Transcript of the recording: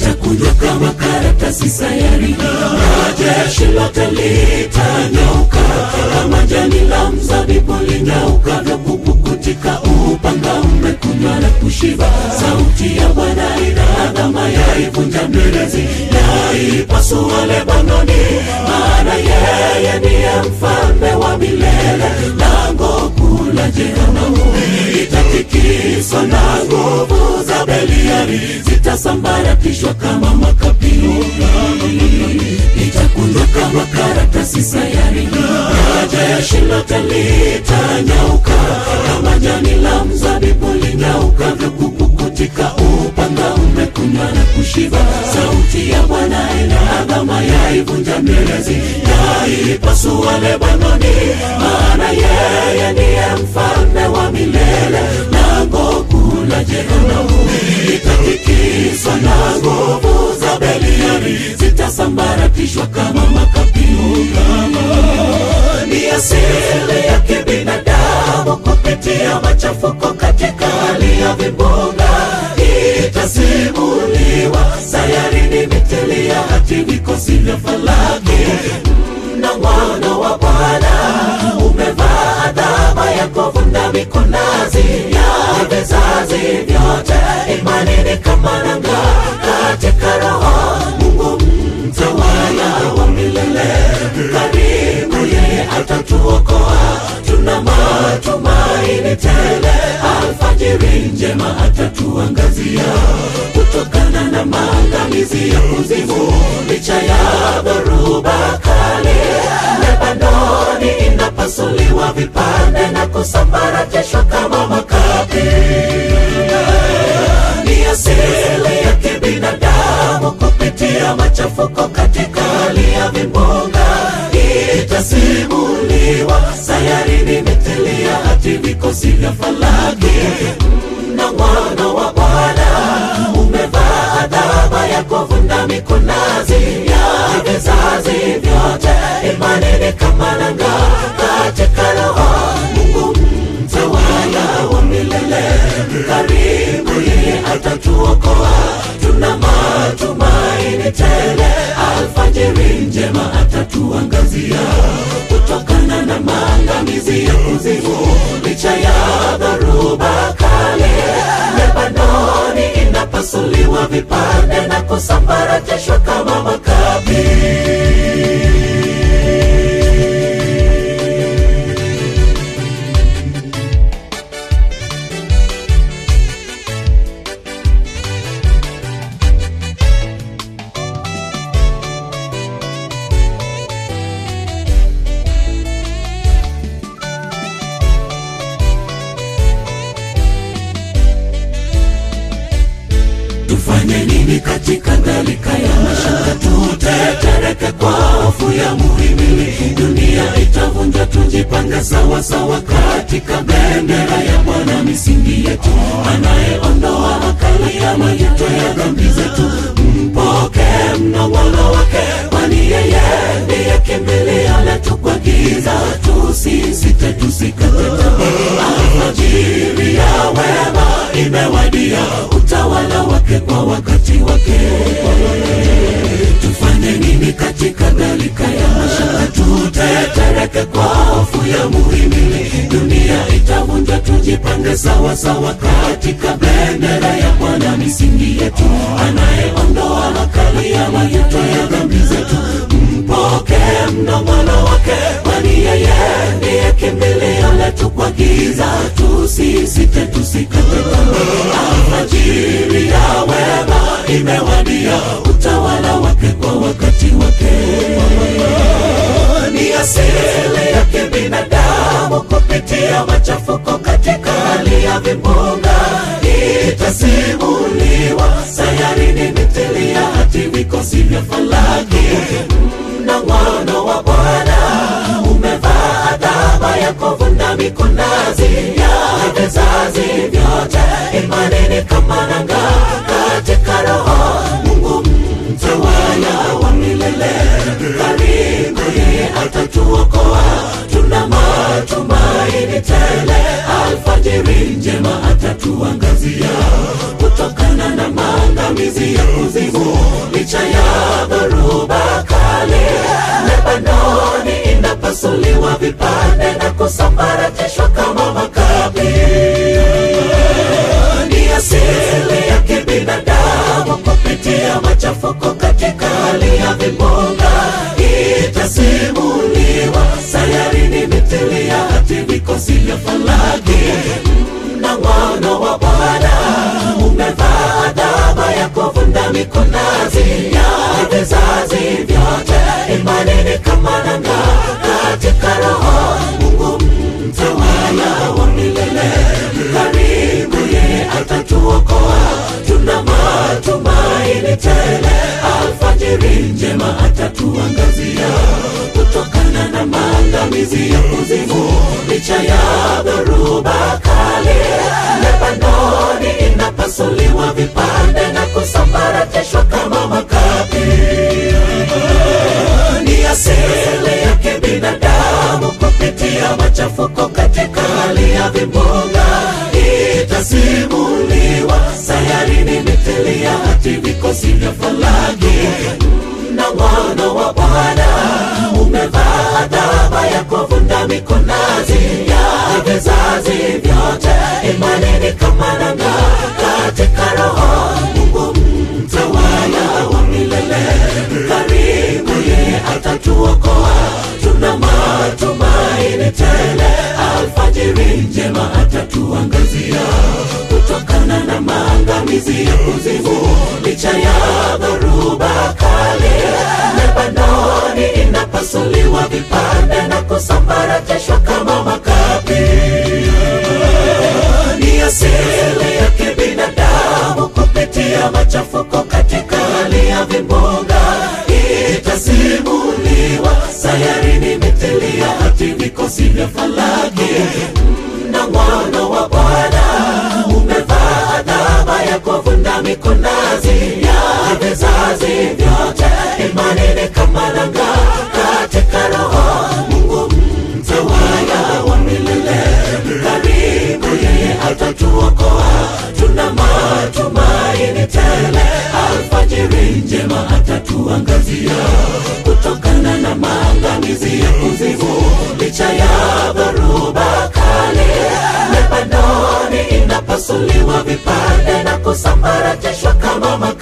itakunjwa kama karatasi sayari, jeshi lote litanyauka kama jani la mzabibu linyaukavyo kupukutika. Upanga umekunywa na kushiba, sauti ya Bwana inadhama, yaivunja mierezi, yaipasua Lebanoni, maana yeye ndiye mfalme wa milele. Lango kuu la Jehanamu litatikiswa na nguvu za Beliari, zitasambaratishwa kama makapi, itakunjwa kama karatasi sayari, jeshi lote litanyauka kama jani la mzabibu linyaukavyo kupukutika. Upanga umekunywa na kushiba, sauti ya Bwana inadhama, yaivunja mierezi, yaipasua Lebanoni, maana yeye ndiye mfalme wa milele. Lango kuu la Jehanamu litatikiswa na nguvu za Beliari, zitasambaratishwa kama makapi. Ni asili ya kibinadamu kupitia machafuko katika hali ya vimbunga, itasimuliwa sayari ni mitili ya hati vikosi vya falaki. Na mwana wa Bwana umevaa adhama ya kuvunda mikonazi ya vizazi vyote. Imani ni kama nanga katika roho, Mungu mtawala wa milele, karibu yeye atatuokoa. Tuna matumaini tele, alfajiri njema atatuangazia, kutokana na maangamizi ya kuzimu. Licha ya dhoruba kali, Lebanoni inapasuliwa vipande na kusambaratishwa kama makapi. Ni asili ya kibinadamu kupitia machafuko katika hali ya vimbunga, itasimuliwa sayari ni mitili ya hati vikosi vya falaki. Na mwana wa Bwana umevaa adhama ya kuvunda mikonazi ya vizazi vyote. Imani ni kama nanga katika roho, Mungu mtawala wa milele, karibu yeye atatuokoa. Tuna matumaini tele, alfajiri njema atatuangazia, kutokana na maangamizi ya kuzimu. Licha ya dhoruba kali, Lebanoni inapasuliwa vipande na kusambaratishwa kama makapi. Tufanye nini katika dhalika ya mashaka? Tutetereke kwa hofu ya muhimili, dunia itavunjwa. Tujipange sawa sawa katika bendera ya Bwana, misingi yetu, anayeondoa makali ya majuto ya dhambi zetu. Mpokee mnong'ono wake, kwani yeye ndiye kimbilio letu kwa giza. Tusisite, tusikate tamaa, alfajiri ya wema imewadia, utawala wake kwa wakati wake. Tufanye nini katika dhalika ya mashaka? Tutetereke kwa hofu ya muhimili, dunia itavunjwa. Tujipange sawa sawa katika bendera ya Bwana, misingi yetu, anayeondoa makali ya majuto ya dhambi zetu. Mpokee mnong'ono wake, kwani yeye ndiye kimbilio letu kwa giza. Tusisite, tusikate tamaa, alfajiri ya wema imewadia, utawala wake kwa wakati wake. Ni asili ya kibinadamu kupitia machafuko katika hali ya vimbunga, itasimuliwa sayari ni mitili ya hati vikosi vya falaki. Na mwana wa Bwana umevaa adhama ya kuvunda mikonazi ya vizazi vyote. Imani ni kama nanga katika roho, Mungu mtawala wa milele, karibu yeye atatuokoa. Tuna matumaini tele, alfajiri njema atatuangazia, kutokana na maangamizi maangamizi ya kuzimu. Licha ya dhoruba kali, Lebanoni inapasuliwa vipande na kusambaratishwa kama makapi. Ni asili ya kibinadamu kupitia machafuko katika hali ya vimbunga. Itasimuliwa sayarini mithili ya hati vikosi vya falaki. Na mwana wa Bwana umevaa adhama ya kuvunda mikonazi ya vizazi vyote. Imani ni kama nanga katika roho, Mungu mtawala wa milele. Karibu yeye atatuokoa, tuna matumaini tele. Alfajiri njema atatuangazia, kutokana na maangamizi ya kuzimu. Licha ya dhoruba kali, Lebanoni inapasuliwa vipande na kusambaratishwa kama makapi. Ni asili ya kibinadamu kupitia machafuko katika hali ya vimbunga. Itasimuliwa sayarini mithili ya hati vikosi vya falaki. Na mwana wa Bwana umevaa adhama ya kuvunda mikonazi ya vizazi vyote. Imani ni kama nanga katika roho, Mungu mtawala wa milele. Karibu yeye atatuokoa, tuna matumaini tele. Alfajiri njema atatuangazia, kutokana na maangamizi ya kuzimu. Licha ya dhoruba kali, Lebanoni inapasuliwa vipande na kusambaratishwa kama makapi. Ni asili ya kibinadamu kupitia machafuko katika hali ya vimbunga. Itasimuliwa sayarini mithili ya hati vikosi vya falaki. Na mwana wa Bwana umevaa adhama ya kuvunda mikonazi ya vizazi vyote. Imani ni kama nanga katika roho, Mungu mtawala wa milele. Karibu yeye atatuokoa, tuna matumaini tele. Alfajiri njema atatuangazia, kutokana na maangamizi ya kuzimu. Licha ya dhoruba kali, Lebanoni inapasuliwa vipande na kusambaratishwa kama